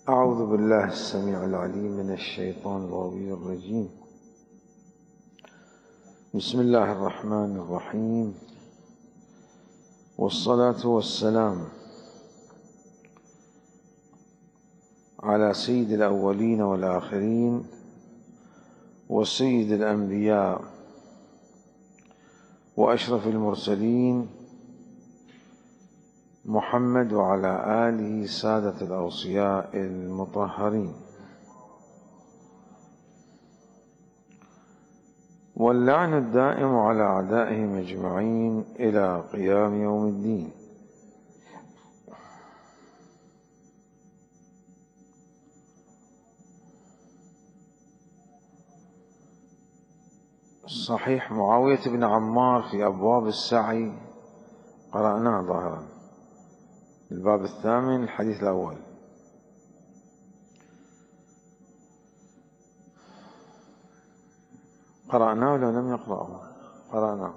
أعوذ بالله السميع العليم من الشيطان الغوي الرجيم. بسم الله الرحمن الرحيم، والصلاة والسلام على سيد الأولين والآخرين وسيد الأنبياء وأشرف المرسلين محمد وعلى آله سادة الأوصياء المطهرين، واللعن الدائم على أعدائهم أجمعين إلى قيام يوم الدين. صحيح معاوية بن عمار في أبواب السعي قرأناه ظاهرا، الباب الثامن الحديث الأول. قرأناه ولا لم يقرأه؟ قرأناه.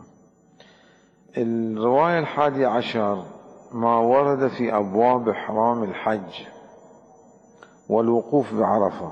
الرواية 11 ما ورد في أبواب إحرام الحج والوقوف بعرفة.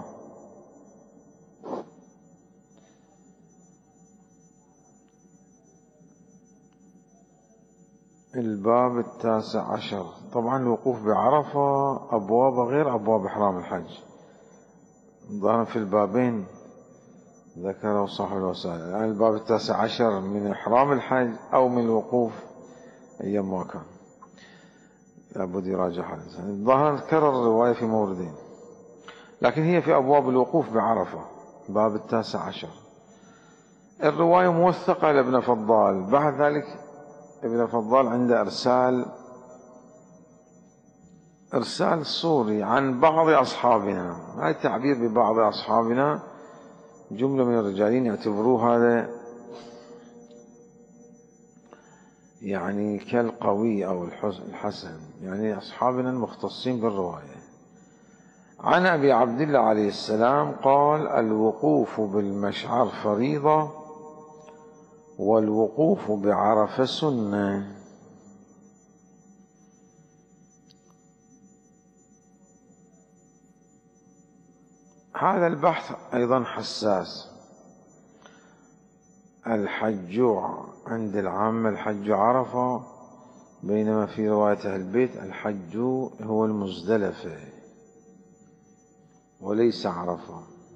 الباب 19. طبعا الوقوف بعرفة أبواب غير أبواب إحرام الحج، ظهر في البابين ذكره صاحب الوسائل، يعني الباب 19 من إحرام الحج أو من الوقوف أيام ما كان، لابد يراجع هذا. الظاهر كرر الرواية في موردين، لكن هي في أبواب الوقوف بعرفة باب 19. الرواية موثقة لابن فضال. بعد ذلك ابن فضال عنده إرسال صوري عن بعض أصحابنا. هذا التعبير ببعض أصحابنا جملة من الرجالين يعتبروه هذا يعني كالقوي أو الحسن، يعني أصحابنا المختصين بالرواية. عن أبي عبد الله عليه السلام قال: الوقوف بالمشعر فريضة والوقوف بعرفة سنة. هذا البحث أيضا حساس. الحج عند العامة الحج عرفة، بينما في رواية أهل البيت الحج هو المزدلفة وليس عرفة.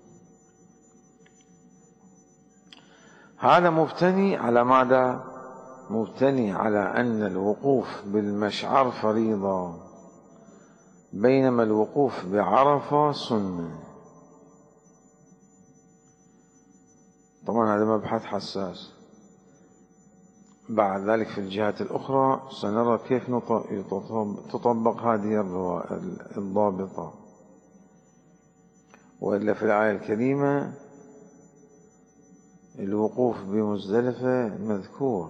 هذا مبتني على ماذا؟ مبتني على أن الوقوف بالمشعر فريضة، بينما الوقوف بعرفة سنة. طبعا هذا مبحث حساس. بعد ذلك في الجهات الأخرى سنرى كيف تطبق هذه الضابطة. وإلا في الآية الكريمة الوقوف بمزدلفة مذكور،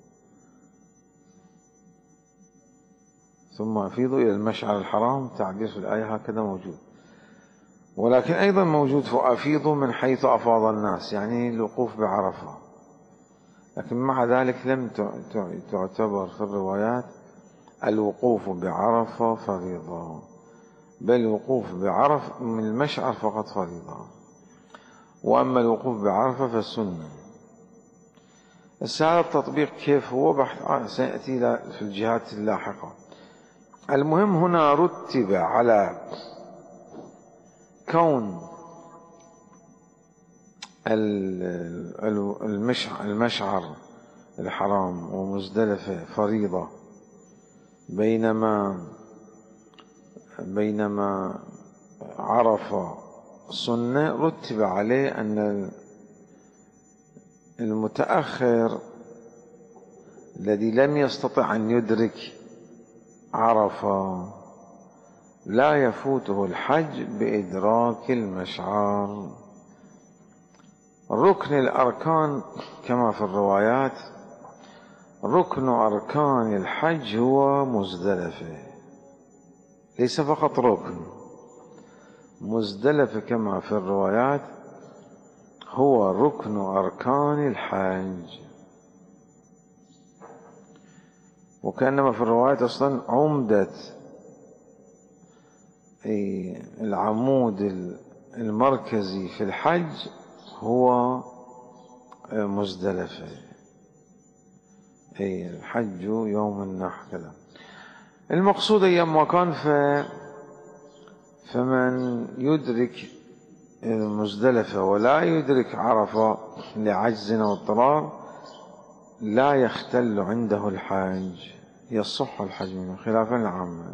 ثم أفيضوا إلى المشعر الحرام، تعبير في الآية هكذا موجود. ولكن أيضا موجود فأفيضوا من حيث أفاض الناس، يعني الوقوف بعرفة. لكن مع ذلك لم تعتبر في الروايات الوقوف بعرفة فريضة، بل الوقوف بعرفة من المشعر فقط فريضة، وأما الوقوف بعرفة فالسنة. هذا التطبيق كيف هو بحث سيأتي في الجهات اللاحقة. المهم هنا رتب على كون المشعر الحرام ومزدلفة فريضة، بينما عرفة سنة. رتب عليه أن المتأخر الذي لم يستطع أن يدرك عرفة لا يفوته الحج بإدراك المشعر. ركن الأركان كما في الروايات، ركن أركان الحج هو مزدلفة، ليس فقط ركن. مزدلفة كما في الروايات هو ركن أركان الحج، وكأنما في الروايات أصلا عمدة العمود المركزي في الحج هو مزدلفة. الحج يوم النحر كذا. المقصود أيام ما كان فمن يدرك مزدلفة ولا يدرك عرفة لعجز أو اضطرار لا يختل عنده الحج، يصح الحج منه خلافا للعامة.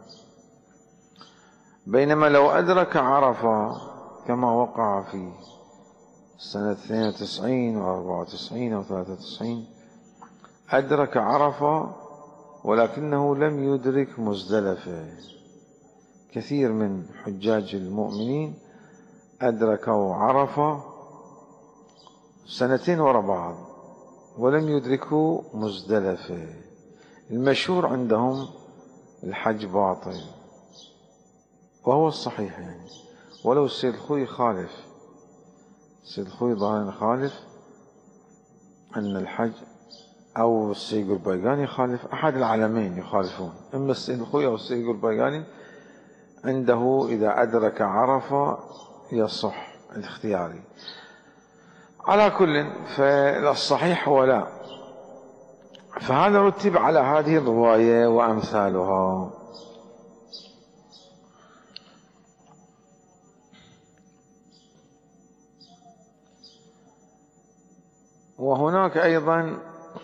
بينما لو أدرك عرفة كما وقع في سنة 92 و94 أو 93، أدرك عرفة ولكنه لم يدرك مزدلفة. كثير من حجاج المؤمنين أدركوا عرفة سنتين وراء بعض ولم يدركوا مزدلفة. المشهور عندهم الحج باطل، وهو الصحيح يعني. ولو السيد الخوي خالف، السيد الخوي ظاهرا خالف أن الحج، أو السيد القربيقاني يخالف، أحد العالمين يخالفون، إما السيد الخوي أو السيد القربيقاني. عنده إذا أدرك عرفة يصح الاختياري. على كل فالصحيح هو لا. فهذا رتب على هذه الرواية وأمثالها. وهناك أيضا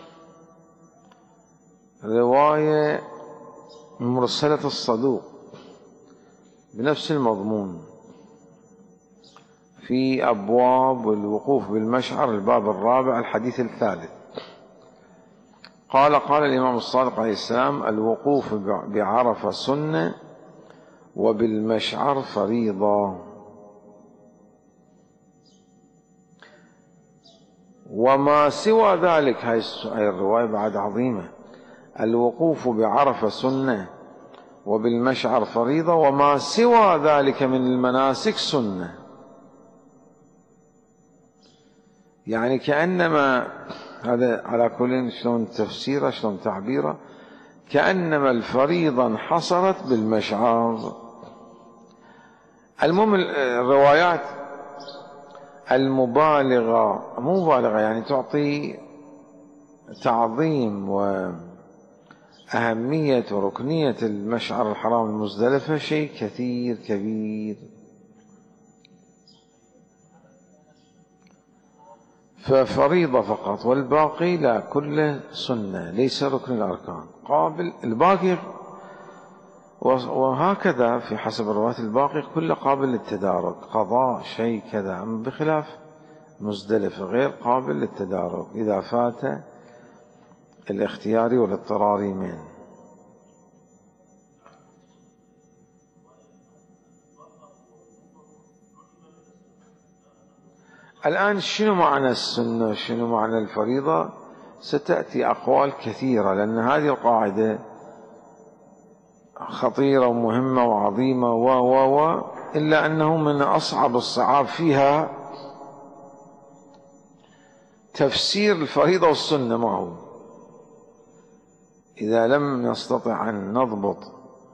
رواية مرسلة الصدوق بنفس المضمون في أبواب الوقوف بالمشعر، الباب الرابع الحديث الثالث. قال الإمام الصادق عليه السلام: الوقوف بعرفة سنة وبالمشعر فريضة، وما سوى ذلك. هاي الرواية بعد عظيمة. الوقوف بعرفة سنة وبالمشعر فريضة، وما سوى ذلك من المناسك سنة. يعني كأنما هذا على كل شلون تفسيره شلون تعبيره، كأنما الفريضة انحصرت بالمشعر. المهم الروايات المبالغة، مو مبالغة يعني تعطي تعظيم وأهمية وركنية المشعر الحرام المزدلفة شيء كثير كبير. ففريضة فقط، والباقي لا، كله سنة ليس ركن الأركان، قابل الباقي. وهكذا في حسب الروايات الباقي كله قابل للتدارك، قضاء شيء كذا، بخلاف مزدلفة غير قابل للتدارك إذا فات الاختياري والاضطراري منه. الآن شنو معنى السنة وشنو معنى الفريضة؟ ستأتي أقوال كثيرة، لأن هذه القاعدة خطيرة ومهمة وعظيمة إلا أنه من أصعب الصعاب فيها تفسير الفريضة والسنة معه. إذا لم نستطع أن نضبط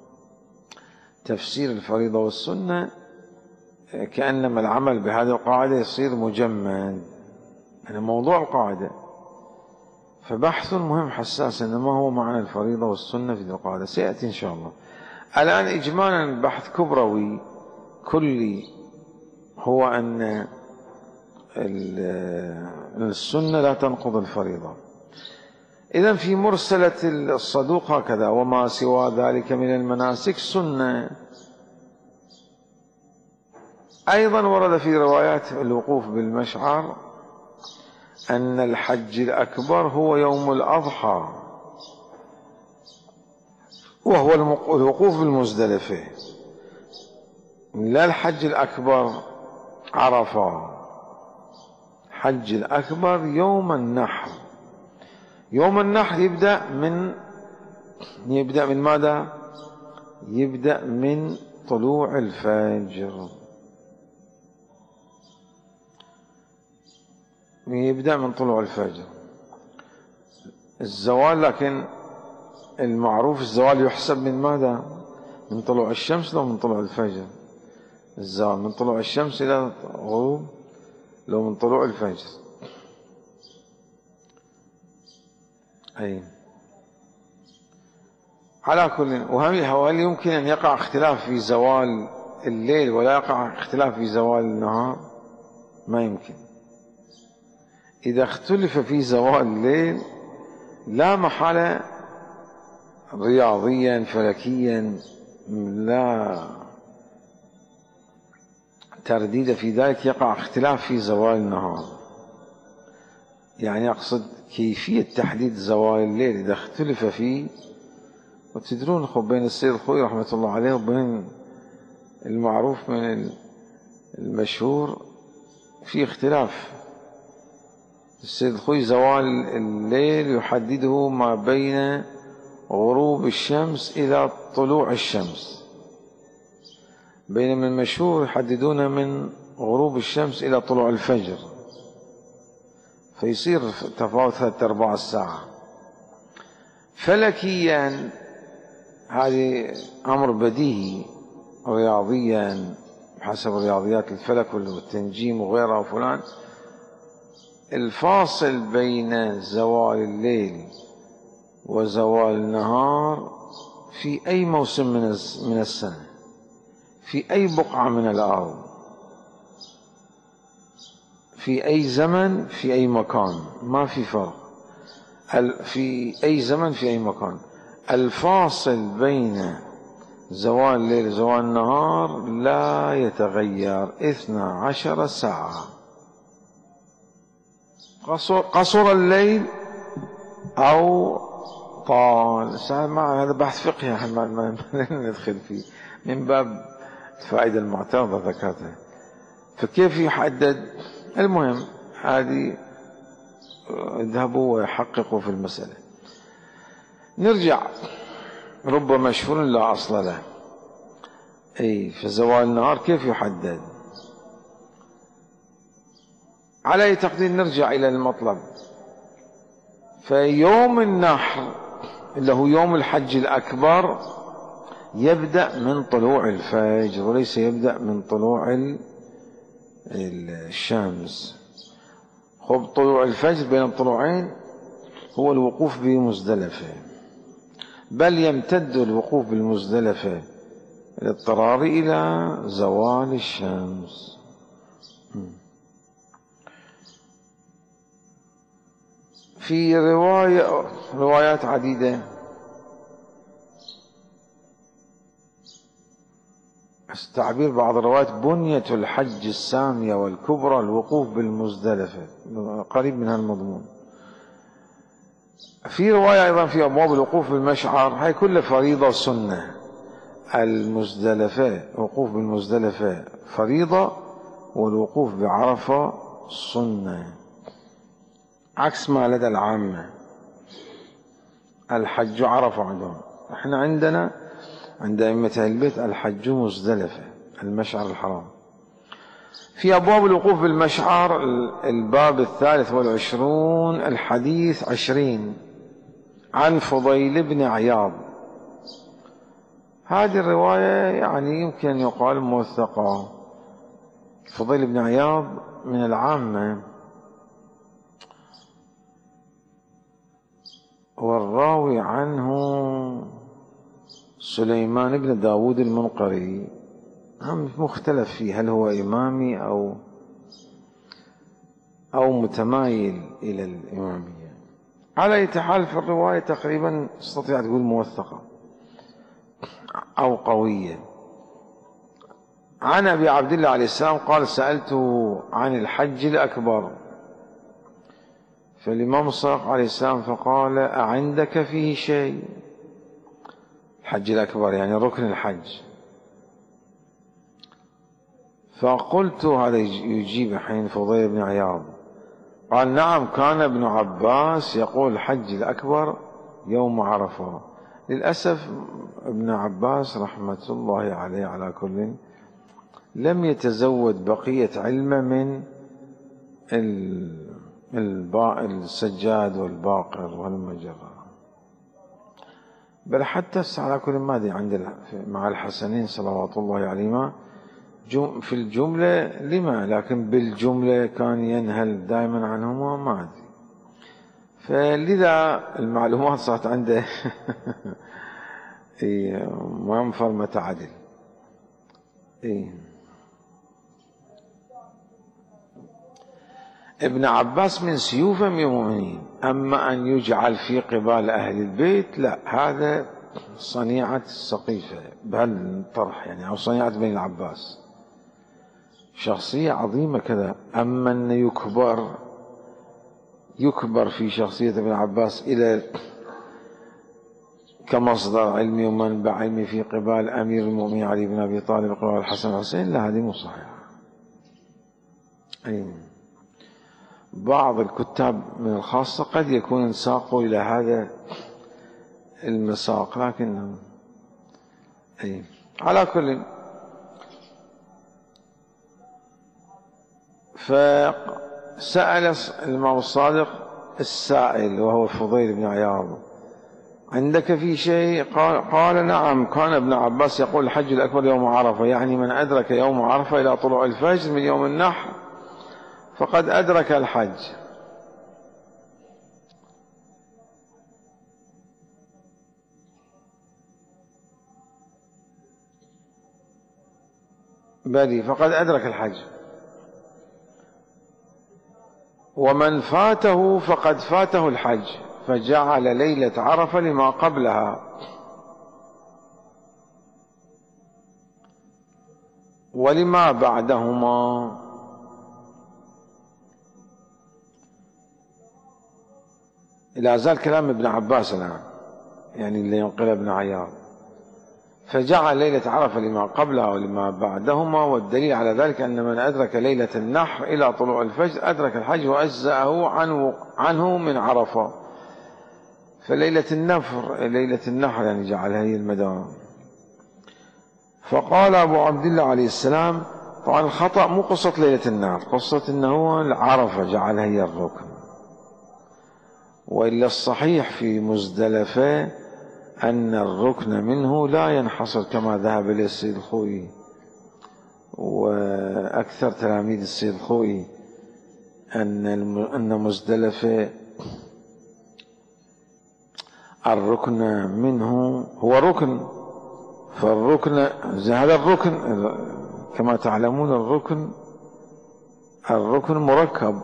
تفسير الفريضة والسنة كأنما العمل بهذه القاعدة يصير مجمد. يعني موضوع القاعدة فبحث مهم حساس، إن ما هو معنى الفريضة والسنة في القاعدة سيأتي إن شاء الله. الآن إجمالا بحث كبروي كلي هو أن السنة لا تنقض الفريضة. إذن في مرسلة الصدوق هكذا: وما سوى ذلك من المناسك سنة. أيضا ورد في روايات الوقوف بالمشعر أن الحج الأكبر هو يوم الأضحى، وهو الوقوف بالمزدلفة، لا الحج الأكبر عرفة. الحج الأكبر يوم النحر. يوم النحر يبدأ من ماذا؟ يبدأ من طلوع الفجر، يبدأ من طلوع الفجر. الزوال، لكن المعروف الزوال يحسب من ماذا؟ من طلوع الشمس لو من طلوع الفجر؟ الزوال من طلوع الشمس إلى غروب، لو من طلوع الفجر. أي على كل، وهل يمكن أن يقع اختلاف في زوال الليل ولا يقع اختلاف في زوال النهار؟ ما يمكن. إذا اختلف في زوال الليل لا محالة رياضيا فلكيا لا ترديد في ذلك، يقع اختلاف في زوال النهار. يعني أقصد كيفية تحديد زوال الليل إذا اختلف فيه. وتدرون بين السيد الخوئي رحمة الله عليه وبين المعروف من المشهور في اختلاف. السيد الخوئي زوال الليل يحدده ما بين غروب الشمس إلى طلوع الشمس، بينما المشهور يحددون من غروب الشمس إلى طلوع الفجر، فيصير تفاوت 3/4 الساعة. فلكيا هذه أمر بديهي، رياضيا حسب رياضيات الفلك والتنجيم وغيرها وفلان، الفاصل بين زوال الليل وزوال النهار في أي موسم من السنة، في أي بقعة من الأرض، في أي زمن، في أي مكان، ما في فرق. في أي زمن في أي مكان، الفاصل بين زوال الليل وزوال النهار لا يتغير 12 ساعة. قصر الليل أو طال، هذا بحث فقهي ما ندخل فيه، من باب الفائدة المعترضة ذكرتها. فكيف يحدد؟ المهم هذه اذهبوا ويحققوا في المسألة. نرجع، رب مشهور لا أصل له. أي فزوال النهار كيف يحدد؟ على أي تقدير نرجع إلى المطلب. فيوم النحر اللي هو يوم الحج الأكبر يبدأ من طلوع الفجر وليس يبدأ من طلوع الشمس. خب طلوع الفجر بين الطلوعين هو الوقوف بمزدلفة، بل يمتد الوقوف بالمزدلفة الاضطراري إلى زوال الشمس. في روايات عديدة تعبير بعض الروايات بنية الحج السامية والكبرى الوقوف بالمزدلفة، قريب من هالمضمون. في رواية أيضا في أبواب الوقوف بالمشعر، هاي كل فريضة سنة. المزدلفة وقوف بالمزدلفة فريضة، والوقوف بعرفة سنة، عكس ما لدى العامة. الحج عرفة عندهم، احنا عندنا عند أئمة أهل البيت الحج مزدلفة، المشعر الحرام. في أبواب الوقوف بالمشعر الباب 23 الحديث 20 عن فضيل بن عياض. هذه الرواية يعني يمكن أن يقال موثقة. فضيل بن عياض من العامة، والراوي عنه سليمان بن داود المنقري، هم مختلف فيه هل هو إمامي أو متمايل إلى الإمامية. على أي حال في الرواية تقريبا تستطيع تقول موثقة أو قوية. عن أبي عبد الله عليه السلام قال: سألته عن الحج الأكبر، فالإمام الصادق عليه السلام فقال: أعندك فيه شيء؟ الحج الأكبر يعني ركن الحج. فقلت، هذا يجيب حين فضيل بن عياض، قال: نعم، كان ابن عباس يقول الحج الأكبر يوم عرفة. للأسف ابن عباس رحمة الله عليه على كل لم يتزود بقية علمه من السجاد والباقر والمجرة، بل حتى على كل مادي عند مع الحسنين صلوات الله عليهما في الجملة لما، لكن بالجملة كان ينهل دائما عنهما ما أدري. فلذا المعلومات صارت عنده ما مفرمة عدل. ابن عباس من سيوف أمير المؤمنين، أما أن يجعل في قبال أهل البيت لا، هذا صنيعة السقيفة بهالطرح يعني، أو صنيعة بني العباس، شخصية عظيمة كذا. أما أن يكبر في شخصية ابن عباس إلى كمصدر علمي ومنبع علمي في قبال أمير المؤمنين علي بن أبي طالب وقبال الحسن والحسين، لا، هذه مو صحيحة. بعض الكتاب من الخاصة قد يكون انساقوا إلى هذا المساق، لكن على كل. فسأل الإمام الصادق السائل وهو الفضيل بن عياض: عندك في شيء؟ قال نعم، كان ابن عباس يقول الحج الأكبر يوم عرفة، يعني من أدرك يوم عرفة إلى طلوع الفجر من يوم النحر فقد أدرك الحج. بلي، فقد أدرك الحج. ومن فاته فقد فاته الحج، فجعل ليلة عرفة لما قبلها. ولما بعدهما لا زال كلام ابن عباس الآن، يعني اللي ينقل ابن عياض. فجعل ليلة عرفة لما قبلها ولما بعدهما، والدليل على ذلك أن من أدرك ليلة النحر إلى طلوع الفجر أدرك الحج وأجزأه عنه من عرفة. فليلة النحر يعني جعلها هي المدار. فقال أبو عبد الله عليه السلام: طبعا الخطأ مو قصة ليلة النحر، قصة أنه العرفة جعلها هي الركن، وإلا الصحيح في مزدلفة أن الركن منه لا ينحصر كما ذهب إليه السيد الخوئي وأكثر تلاميذ السيد الخوئي، أن مزدلفة الركن منه هو ركن. فالركن هذا الركن كما تعلمون الركن مركب.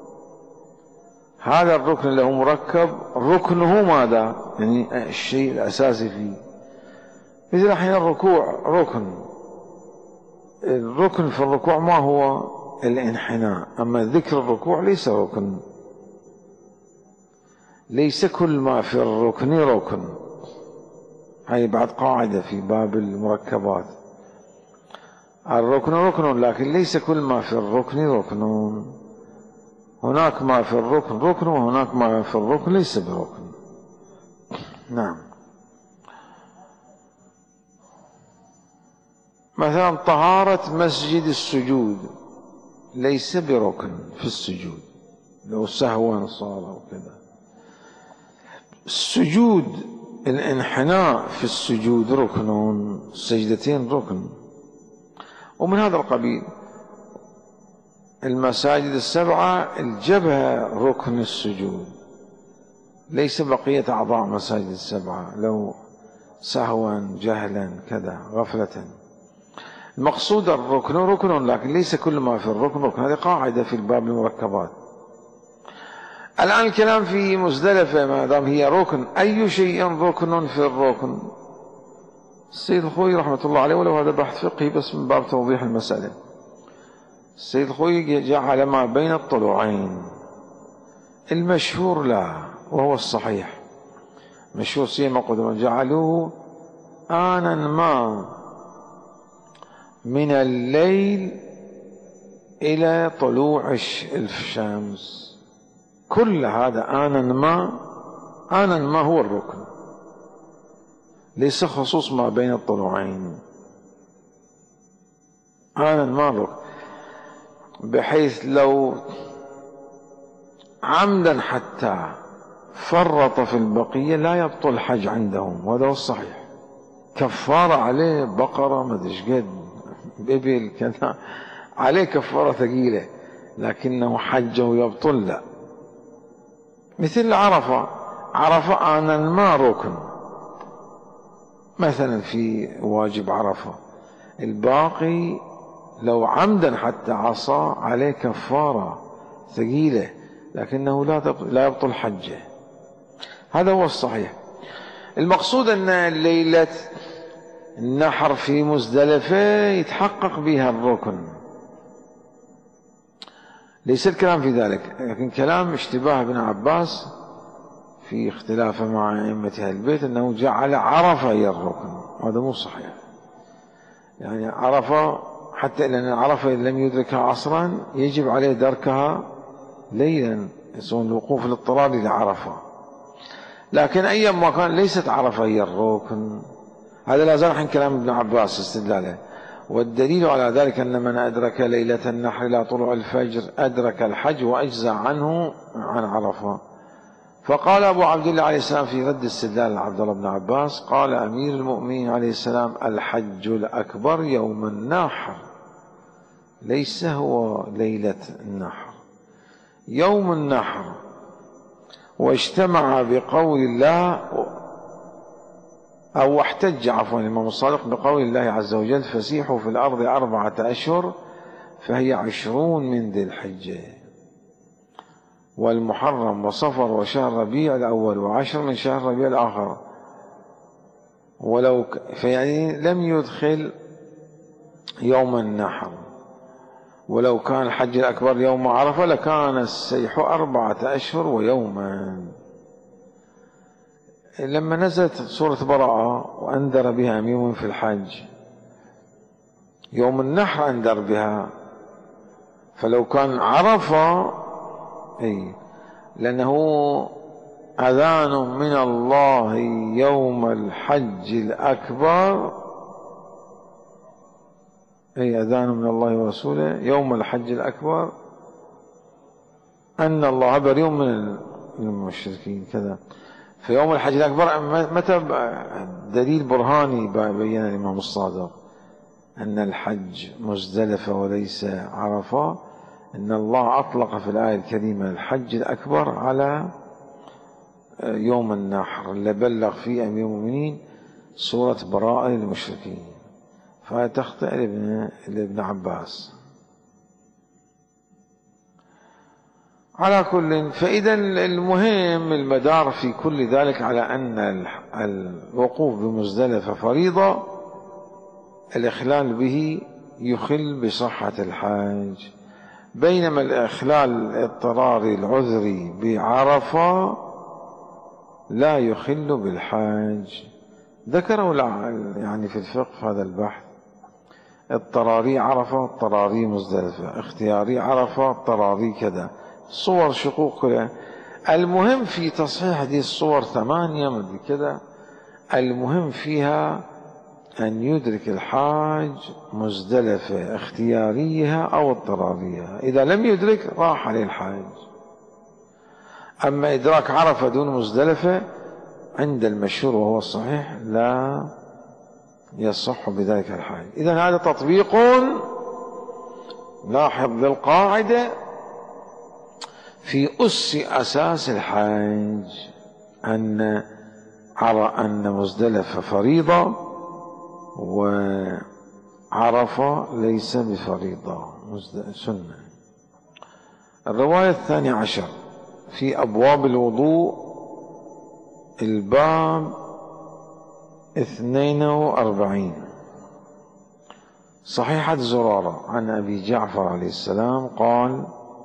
هذا الركن له مركب، ركنه ماذا؟ يعني الشيء الأساسي فيه. مثل الحين الركوع الركن في الركوع ما هو؟ الانحناء. أما ذكر الركوع ليس ركن، ليس كل ما في الركن ركن. هاي بعد قاعدة في باب المركبات، الركن ركن لكن ليس كل ما في الركن ركن. هناك ما في الركن ركن، وهناك ما في الركن ليس بركن. نعم. مثلا طهارة مسجد السجود ليس بركن في السجود، لو سهوا صار أو كذا. السجود الانحناء في السجود ركن، السجدتين ركن. ومن هذا القبيل المساجد السبعة الجبهة ركن السجود، ليس بقية أعضاء مساجد السبعة، لو سهوا جهلا كذا غفلة. المقصود الركن ركن لكن ليس كل ما في الركن ركن. هذه قاعدة في الباب المركبات. الآن الكلام في مزدلفة ما دام هي ركن، أي شيء ركن في الركن؟ السيد الخوئي رحمة الله عليه، ولو هذا بحث فقهي بس من باب توضيح المسألة، السيد الخوئي جعل ما بين الطلوعين. المشهور لا، وهو الصحيح، مشهور سيما قدما جعلوه آنا ما من الليل إلى طلوع الشمس. كل هذا آنا ما هو الركن، ليس خصوص ما بين الطلوعين. آنا ما الركن، بحيث لو عمدا حتى فرط في البقية لا يبطل الحج عندهم، وهذا هو الصحيح. كفارة عليه بقرة ما ادري ايش قد بإبل كذا عليه كفارة ثقيلة، لكنه حج ويبطل لا. مثل عرفة، عرفة آن ما ركن مثلا في واجب عرفة، الباقي لو عمدا حتى عصى عليه كفارة ثقيلة، لكنه لا يبطل حجه. هذا هو الصحيح. المقصود أن ليلة النحر في مزدلفة يتحقق بها الركن، ليس الكلام في ذلك، لكن كلام اشتباه ابن عباس في اختلافه مع أئمة أهل البيت أنه جعل عرفة هي الركن، وهذا مو صحيح. يعني عرفة حتى لأن عرفة لم يدركها عصرا يجب عليه دركها ليلا، يسون الوقوف الاضطراري لعرفة، لكن أيام كان ليست عرفة هي الركن. هذا لا زال عن كلام ابن عباس استدلاله، والدليل على ذلك أن من أدرك ليلة النحر إلى طلوع الفجر أدرك الحج وأجزى عنه عن عرفة. فقال أبو عبد الله عليه السلام في رد استدلال عبد الله بن عباس، قال أمير المؤمنين عليه السلام: الحج الأكبر يوم النحر، ليس هو ليلة النحر، يوم النحر. واجتمع بقول الله أو احتج عفوا الإمام الصادق بقول الله عز وجل: فسيحوا في الأرض 4 أشهر فهي 20 من ذي الحجة، والمحرم وصفر وشهر ربيع الأول و10 من شهر ربيع الآخر. ولو فيعني لم يدخل يوم النحر، ولو كان الحج الأكبر يوم عرفة لكان السيح 4 أشهر ويوما. لما نزلت سورة براءة وأنذر بها أمير في الحج، يوم النحر أنذر بها، فلو كان عرفة لأنه أذان من الله يوم الحج الأكبر، أذان من الله ورسوله يوم الحج الأكبر أن الله بريء من المشركين كذا. في يوم الحج الأكبر متى دليل برهاني بين الإمام الصادق أن الحج مزدلفة وليس عرفة، أن الله أطلق في الآية الكريمة الحج الأكبر على يوم النحر اللي بلغ فيه أمير المؤمنين سورة براءة للمشركين، فتخطئ لابن عباس. على كل، فإذا المهم المدار في كل ذلك على أن الوقوف بمزدلفة فريضة، الإخلال به يخل بصحة الحج، بينما الإخلال الاضطراري العذري بعرفة لا يخل بالحج. ذكروا يعني في الفقه هذا البحث: اضطراري عرفة، اضطراري مزدلفة، اختياري عرفة، اضطراري كذا، صور شقوق كلها. المهم في تصحيح هذه الصور 8 مدري كذا، المهم فيها أن يدرك الحاج مزدلفة اختياريها أو اضطراريها، إذا لم يدرك راح عليه الحاج. أما إدراك عرفة دون مزدلفة عند المشهور وهو الصحيح لا يصح بذلك الحاج. إذن هذا تطبيق، لاحظ للقاعدة في أساس الحاج، أن مزدلفة فريضة وعرفة ليس بفريضة، سنة. الرواية 12 في أبواب الوضوء، الباب 42، صحيحة زرارة عن أبي جعفر عليه السلام قال: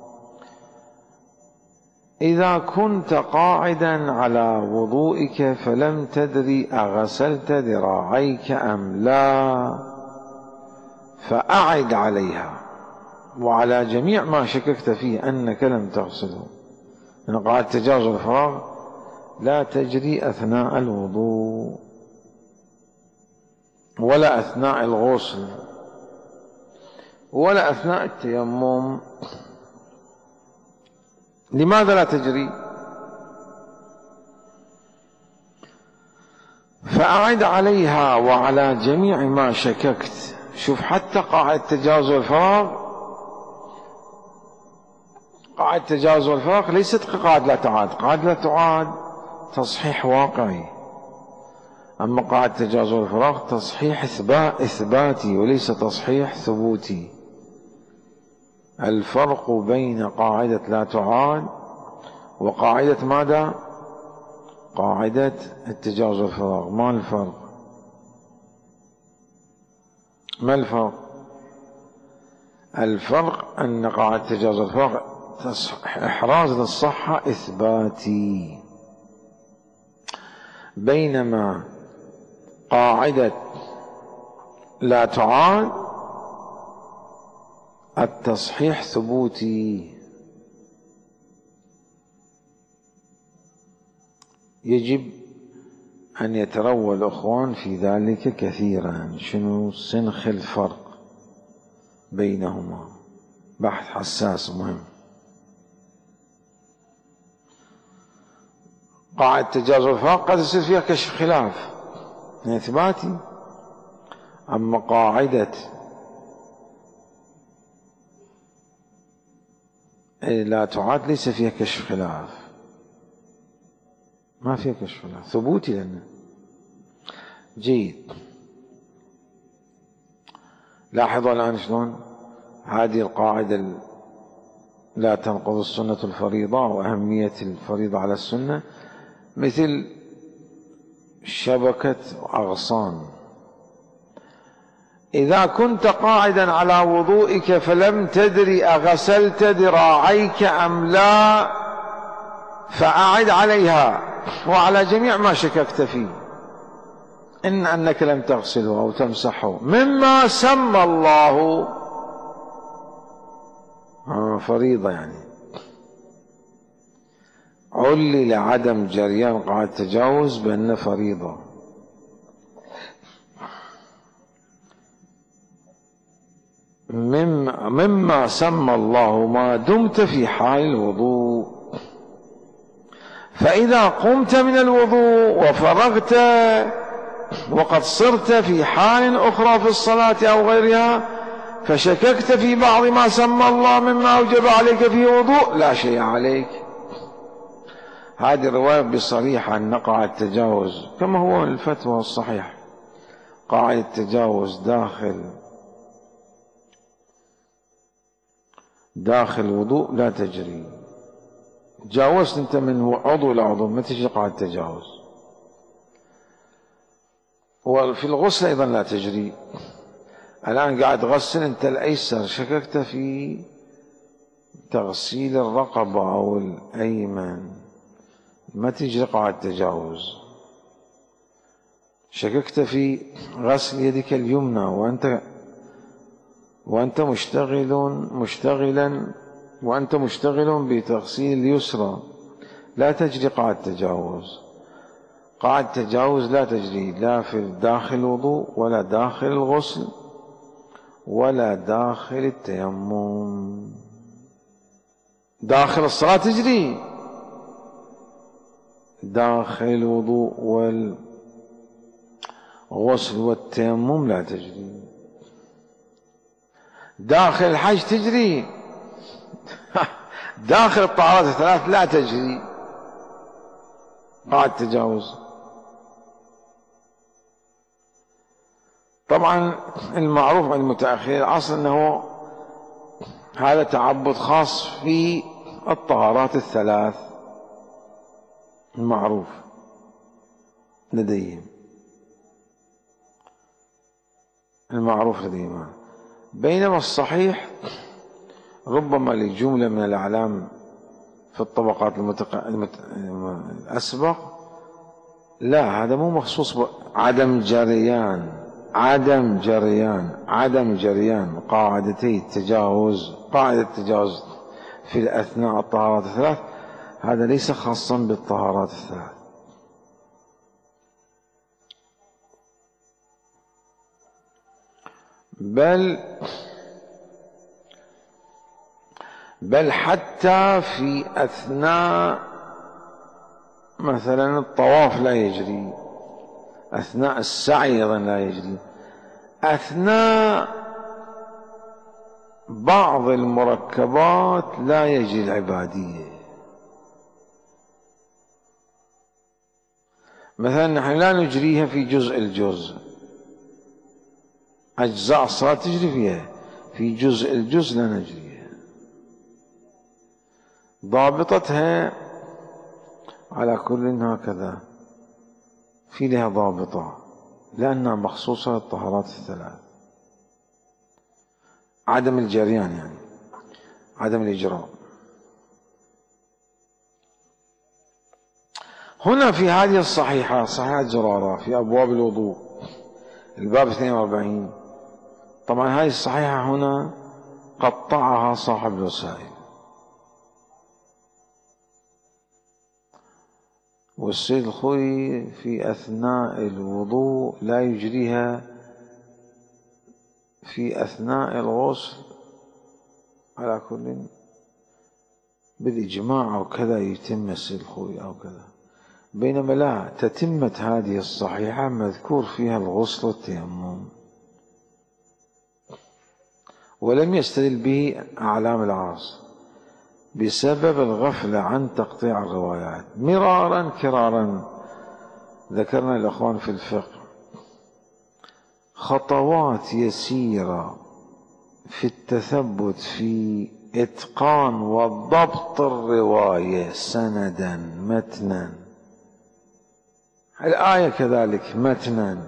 إذا كنت قاعدا على وضوئك فلم تدري أغسلت ذراعيك أم لا فأعد عليها، وعلى جميع ما شككت فيه أنك لم تغسله، إن قاعدة تجاوز الفراغ لا تجري أثناء الوضوء ولا أثناء الغسل ولا أثناء التيمم. لماذا لا تجري؟ فأعد عليها وعلى جميع ما شككت شوف حتى قاعدة تجاوز والفراغ، قاعدة تجاوز والفراغ ليست كقاعدة لا تعاد. قاعدة لا تعاد تصحيح واقعي، أما قاعدة تجاوز والفراغ تصحيح إثباتي وليس تصحيح ثبوتي. الفرق بين قاعدة لا تعاد وقاعدة ماذا؟ قاعدة التجاوز والفراغ. ما الفرق؟ ما الفرق؟ الفرق أن قاعدة التجاوز والفراغ إحراز للصحة إثباتي، بينما قاعدة لا تعاد التصحيح ثبوتي. يجب أن يتروى الأخوان في ذلك كثيرا، شنو سنخ الفرق بينهما، بحث حساس مهم. قاعدة تجاوز والفراغ قد يصير فيها كشف خلاف إثباتي، أما قاعدة لا تعاد ليس فيها كشف خلاف، ما فيها كشف خلاف، ثبوتي لنا. جيد، لاحظوا الآن شلون هذه القاعدة لا تنقض السنة الفريضة وأهمية الفريضة على السنة مثل شبكة أغصان. إذا كنت قاعدا على وضوئك فلم تدري أغسلت ذراعيك أم لا فأعد عليها وعلى جميع ما شككت فيه، إن أنك لم تغسله أو تمسحه مما سمى الله فريضة. يعني علل عدم جريان قاعدة التجاوز بأنه فريضة. مما سمى الله ما دمت في حال الوضوء، فإذا قمت من الوضوء وفرغت وقد صرت في حال أخرى في الصلاة أو غيرها فشككت في بعض ما سمى الله مما أوجب عليك في وضوء لا شيء عليك. هذه الرواية بصريحة أن قاعدة التجاوز كما هو الفتوى الصحيح، قاعدة التجاوز داخل الوضوء لا تجري. تجاوزت أنت من عضو إلى عضو ما تجري قاعدة التجاوز، وفي الغسل أيضا لا تجري. الآن قاعد تغسل أنت الأيسر شككت في تغسيل الرقبة أو الأيمن ما تجري قاعدة التجاوز. شككت في غسل يدك اليمنى وأنت مشتغل بتغسيل اليسرى لا تجري قاعدة التجاوز. قاعدة التجاوز لا تجري لا في داخل الوضوء ولا داخل الغسل ولا داخل التيمم. داخل الصلاة تجري، داخل الوضوء والغسل والتيمم لا تجري. داخل الحج تجري، داخل الطهارات الثلاث لا تجري قاعدة التجاوز. طبعا المعروف عند المتأخرين العصر أنه هذا تعبد خاص في الطهارات الثلاث المعروف لديهم، بينما الصحيح ربما لجملة من الأعلام في الطبقات الأسبق لا، هذا مو مخصوص عدم جريان قاعدتي التجاوز. قاعدة التجاوز في أثناء الطهارات الثلاث هذا ليس خاصا بالطهارات الثلاث، بل حتى في أثناء مثلا الطواف لا يجري، أثناء السعي أيضا لا يجري، أثناء بعض المركبات لا يجري العبادية. مثلا نحن لا نجريها في جزء الجزء، أجزاء الصلاة تجري فيها، في جزء الجزء لا نجريها. ضابطتها على كل هكذا، في لها ضابطة لأنها مخصوصة للطهارات الثلاث. عدم الجريان يعني عدم الإجراء. هنا في هذه الصحيحة، صحيحة زرارة في أبواب الوضوء الباب 42، طبعا هذه الصحيحة هنا قطعها صاحب الوسائل، والسيد الخوئي في أثناء الوضوء لا يجريها في أثناء الغسل على كل بالإجماع أو كذا يتم السيد الخوئي أو كذا، بينما لا، تتمة هذه الصحيحة مذكور فيها الغسل والتيمم، ولم يستدل به أعلام العصر بسبب الغفلة عن تقطيع الروايات. مرارا كرارا ذكرنا الأخوان في الفقه خطوات يسيرة في التثبت في إتقان وضبط الرواية سندا متنا، الآية كذلك متنا،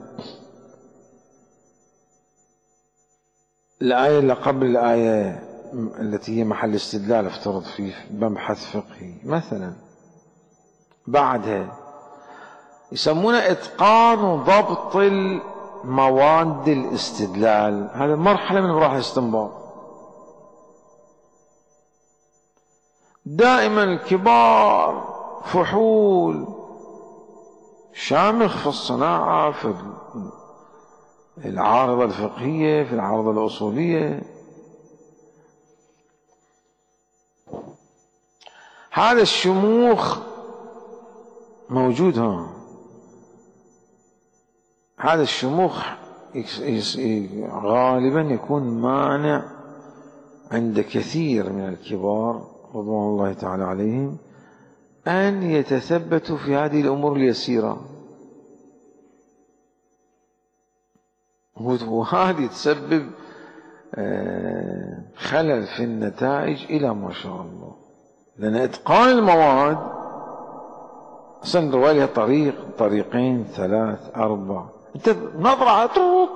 الآية اللي قبل الآية التي هي محل استدلال افترض في مبحث فقهي مثلا، بعدها يسمونه إتقان وضبط مواد الاستدلال، هذا مرحلة من مراحل الاستنباط. دائما الكبار فحول شامخ في الصناعة، في العارضة الفقهية، في العارضة الأصولية، هذا الشموخ موجود. هذا الشموخ غالبا يكون مانع عند كثير من الكبار رضوان الله تعالى عليهم أن يتثبتوا في هذه الأمور اليسيرة، وهذه تسبب خلل في النتائج إلى ما شاء الله، لأن إتقان المواد أصلا الرواية لها طريق، طريقين، ثلاث، أربع، أنت نظرة على طرق.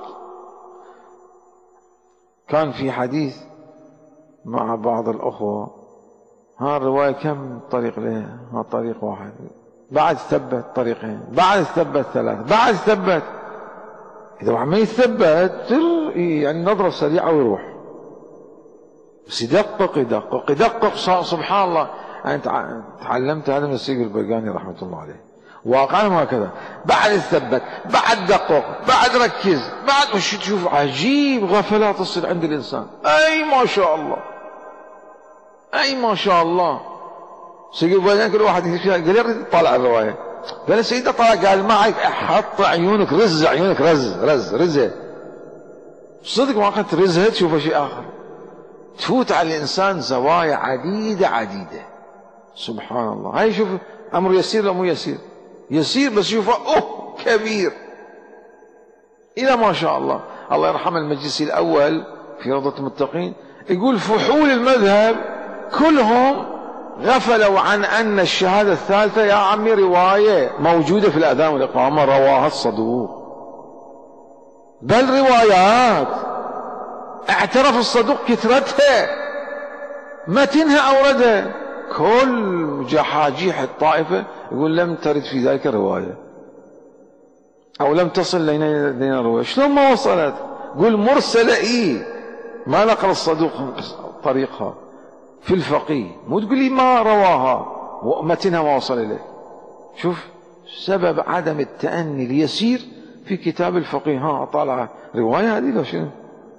كان في حديث مع بعض الأخوة، ها الرواية كم طريق لها؟ ها طريق واحد، بعد ثبت طريقين، بعد ثبت ثلاث، بعد ثبت. إذا واحد ما يثبت يعني نظرة سريعة ويروح، بس يدقق يدقق يدقق. سبحان الله، أنا تعلمت هذا من السيد البرقاني رحمة الله عليه، واقعا هكذا، بعد الثبت، بعد دقق، بعد ركز، بعد مش تشوف عجيب غفلات تصير عند الإنسان. أي ما شاء الله، أي ما شاء الله. سيد البرقاني كل واحد قال لي طالع الرواية، قال سيدنا طلع، قال معك حط عيونك، رز عيونك، رزه صدق، ما كنت رزها تشوف شيء آخر، تفوت على الإنسان زوايا عديدة. سبحان الله. هاي شوف أمر يسير ولا مو يسير؟ يسير، بس شوفه كبير إلى ما شاء الله. الله يرحم المجلس الأول في روضة المتقين، يقول فحول المذهب كلهم غفلوا عن أن الشهادة الثالثة يا عمي رواية موجودة في الأذان والإقامة رواها الصدوق، بل روايات اعترف الصدوق كثرتها، متنها أوردها. كل جحاجيح الطائفة يقول لم ترد في ذلك رواية، أو لم تصل لنا رواية. شلون ما وصلت؟ قول مرسلة ما نقل الصدوق طريقها في الفقيه، مو تقول لي ما رواها ومتنها ما وصل إليه. شوف سبب عدم التأني اليسير في كتاب الفقيه. ها طالع رواية هذه لو شنو؟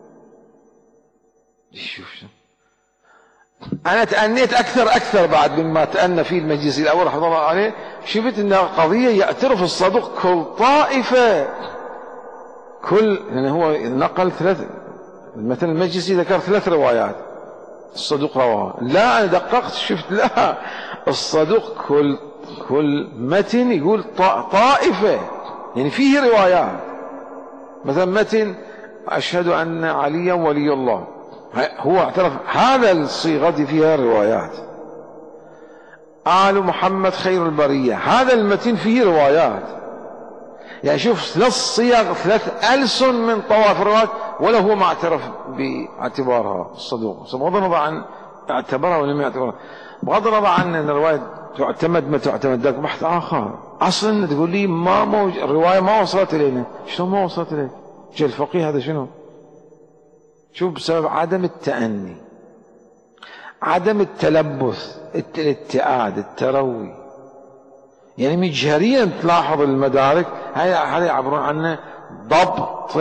شوف أنا تأنيت أكثر بعد مما تأنى فيه المجلس الأول رحمه الله عليه. شفت أن قضية يعترف الصدوق كل طائفة يعني هو نقل مثلا المجلسي ذكر 3 روايات الصدوق رواها، لا أنا دققت شفت لا، الصدوق كل متن يقول طائفة، يعني فيه روايات. مثلا متن أشهد أن عليا ولي الله، هو اعترف هذا الصيغة فيها روايات. آل محمد خير البرية، هذا المتن فيه روايات. يعني شوف 3 صيغ 3 ألسن من طوائف الروايات، ولا هو ما اعترف باعتبارها الصدوق، بغض النظر عن اعتبرها ولا ما يعتبرها، بغض النظر عن ان الرواية تعتمد ما تعتمد، ذاك بحث آخر. أصلا تقول لي الرواية ما وصلت إلينا، شلون ما وصلت إليك؟ جاء الفقيه هذا شنو؟ شوف بسبب عدم التأني، عدم التلبث، الاتعاد، التروي. يعني مجهريا تلاحظ المدارك هذا يعبرون عنه ضبط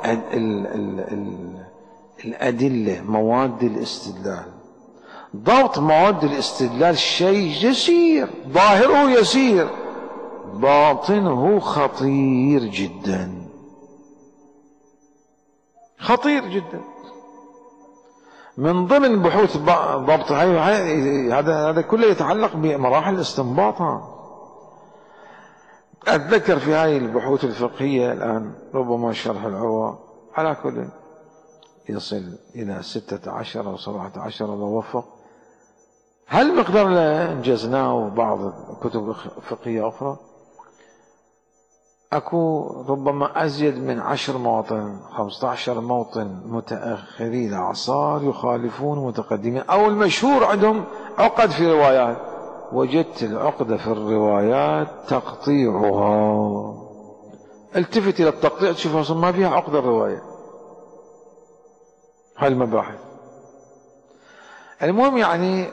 الأدلة، مواد الاستدلال. ضبط مواد الاستدلال شيء يسير، ظاهره يسير، باطنه خطير جدا، خطير جدا. من ضمن بحوث ضبط هذا كله يتعلق بمراحل الاستنباط. أتذكر في هذه البحوث الفقهية الآن ربما شرح العروة على كل يصل إلى 16 أو 17 الله وفق. هل مقدار أنجزناه بعض كتب فقهية أخرى؟ أكو ربما أزيد من 10 مواطن 15 موطن متأخري الأعصار يخالفون متقدمين، أو المشهور عندهم عقد في روايات. وجدت العقدة في الروايات تقطيعها، التفت إلى التقطيع تشوف أصلا ما فيها عقدة الرواية. هاي المباحث. المهم يعني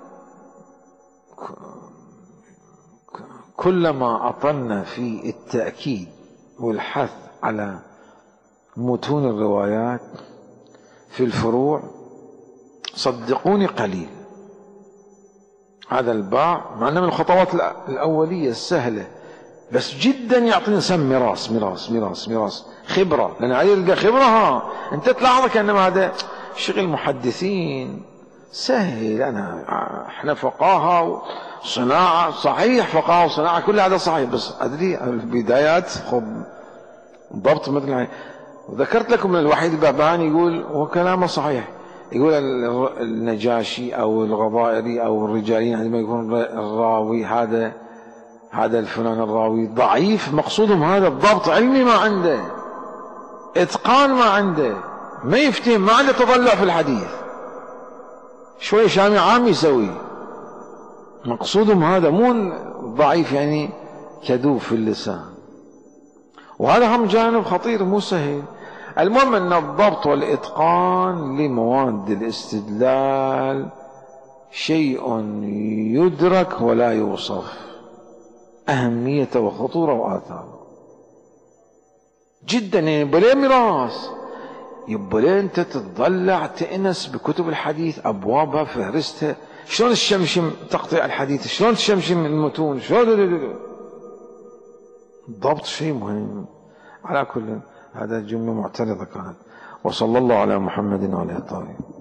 كلما أطلنا في التأكيد والحث على متون الروايات في الفروع، صدقوني قليل. هذا الباع مع أنه من الخطوات الأولية السهلة، بس جدا يعطي الإنسان ميراث خبرة، لأن عليه يلقى خبرة. أنت تلاحظ كأنما هذا شغل محدثين سهل. احنا فقاهة وصناعة، صحيح فقاهة وصناعة كل هذا صحيح، بس أدري البدايات ضبط مثل ذكرت لكم من الوحيد البهبهاني يقول، وكلامه صحيح، يقول النجاشي أو الغضائري أو الرجالين عندما يكون الراوي هذا الفلان الراوي ضعيف، مقصودهم هذا الضبط علمي ما عنده، إتقان ما عنده، ما يفتهم، ما عنده تضلع في الحديث، شوية شامي عام يسوي. مقصودهم هذا، مو ضعيف يعني كذوب في اللسان. وهذا هم جانب خطير مو سهل. المهم أن الضبط والإتقان لمواد الاستدلال شيء يدرك ولا يوصف أهمية وخطورة وآثار جدا. يعني بلا ميراث، يبقى أنت تتضلع تأنس بكتب الحديث، أبوابها، فهرستها، شلون الشمشم تقطيع الحديث، شلون الشمشم المتون، شلون الضبط شيء مهم. على كل هذا جملة معترضة كانت. وصلى الله على محمد وعلى آله الطاهرين.